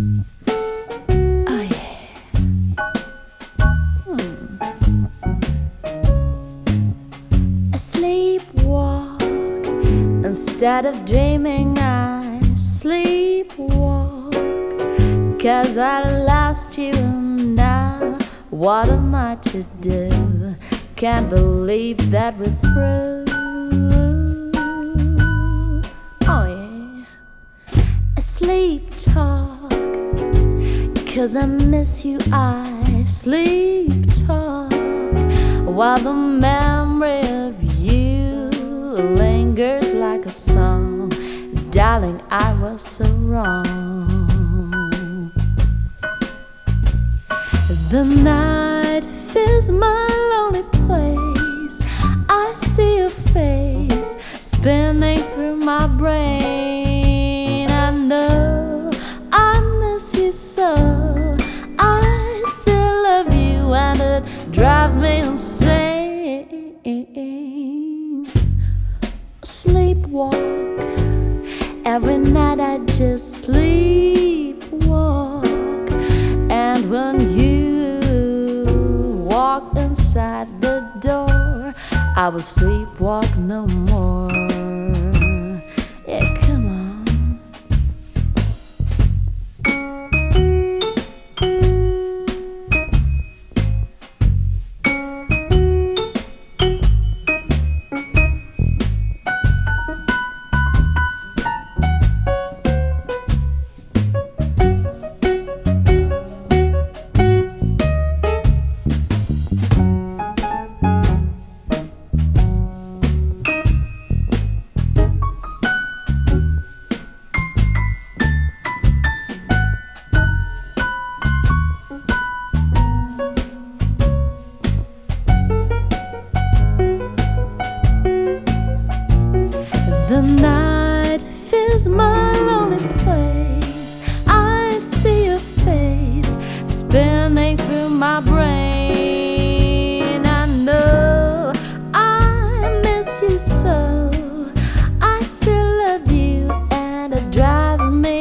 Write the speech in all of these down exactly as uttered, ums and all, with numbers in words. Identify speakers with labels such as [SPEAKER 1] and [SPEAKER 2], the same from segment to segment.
[SPEAKER 1] Oh yeah. Hmm. I sleepwalk instead of dreaming. I sleepwalk 'cause I lost you and now what am I to do? Can't believe that we're through. Oh yeah. I sleep talk 'cause I miss you. I sleep talk while the memory of you lingers like a song. Darling, I was so wrong. The night fills my lonely place. I see your face spinning through my brain. I know I miss you so. I still love you and it drives me insane. Sleepwalk. Every night I just sleepwalk. And when you walk inside the door, I will sleepwalk no more. Yeah, come on. The night fills my lonely place. I see your face spinning through my brain. I know I miss you so. I still love you and it drives me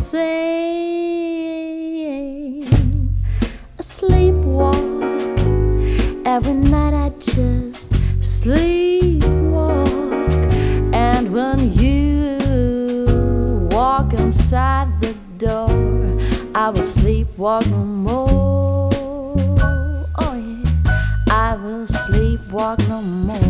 [SPEAKER 1] insane. I sleepwalk. Every night I just sleepwalk. And when you walk inside the door, I will sleepwalk no more. Oh yeah, I will sleepwalk no more.